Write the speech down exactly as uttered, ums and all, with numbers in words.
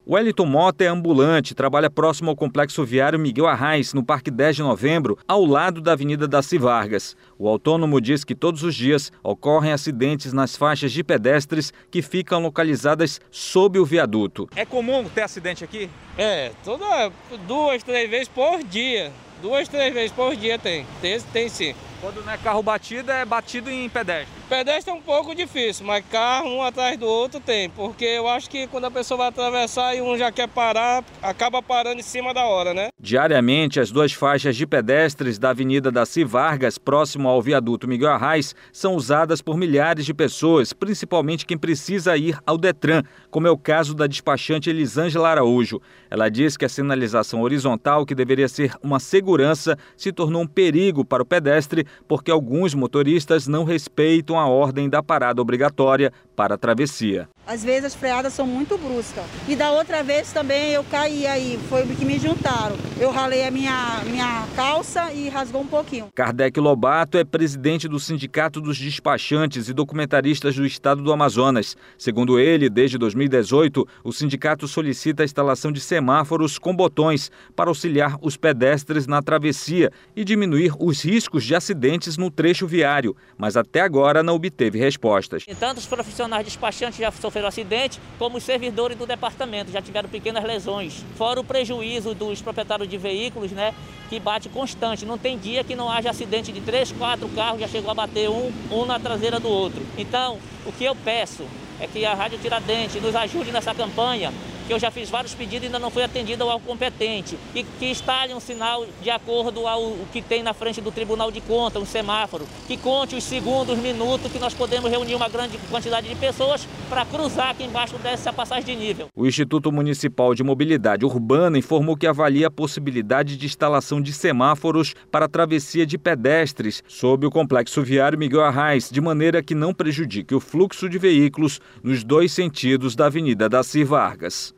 Wellington Mota é ambulante, trabalha próximo ao complexo viário Miguel Arraes, no Parque dez de Novembro, ao lado da Avenida Daci Vargas. O autônomo diz que todos os dias ocorrem acidentes nas faixas de pedestres que ficam localizadas sob o viaduto. É comum ter acidente aqui? É, toda, duas, três vezes por dia. Duas, três vezes por dia tem. Tem, tem sim. Quando não é carro batido, é batido em pedestre. Pedestre é um pouco difícil, mas carro um atrás do outro tem. Porque eu acho que quando a pessoa vai atravessar e um já quer parar, acaba parando em cima da hora, né? Diariamente, as duas faixas de pedestres da Avenida Daci Vargas, próximo ao viaduto Miguel Arraes, são usadas por milhares de pessoas, principalmente quem precisa ir ao Detran, como é o caso da despachante Elisângela Araújo. Ela diz que a sinalização horizontal, que deveria ser uma segurança, se tornou um perigo para o pedestre, porque alguns motoristas não respeitam a ordem da parada obrigatória para a travessia. Às vezes as freadas são muito bruscas. E da outra vez também eu caí aí, foi que me juntaram. Eu ralei a minha, minha calça e rasgou um pouquinho. Kardec Lobato é presidente do Sindicato dos Despachantes e Documentaristas do Estado do Amazonas. Segundo ele, desde dois mil e dezoito, o sindicato solicita a instalação de semáforos com botões para auxiliar os pedestres na travessia e diminuir os riscos de acidentes no trecho viário, mas até agora não obteve respostas. E tanto os profissionais despachantes já sofreram acidente, como os servidores do departamento já tiveram pequenas lesões. Fora o prejuízo dos proprietários de veículos, né, que bate constante. Não tem dia que não haja acidente de três, quatro carros, já chegou a bater um, um na traseira do outro. Então, o que eu peço é que a Rádio Tiradentes nos ajude nessa campanha, que eu já fiz vários pedidos e ainda não fui atendido ao competente, e que instale um sinal de acordo ao que tem na frente do Tribunal de Contas, um semáforo, que conte os segundos, minutos, que nós podemos reunir uma grande quantidade de pessoas para cruzar aqui embaixo dessa passagem de nível. O Instituto Municipal de Mobilidade Urbana informou que avalia a possibilidade de instalação de semáforos para a travessia de pedestres sob o complexo viário Miguel Arraes, de maneira que não prejudique o fluxo de veículos nos dois sentidos da Avenida Daci Vargas.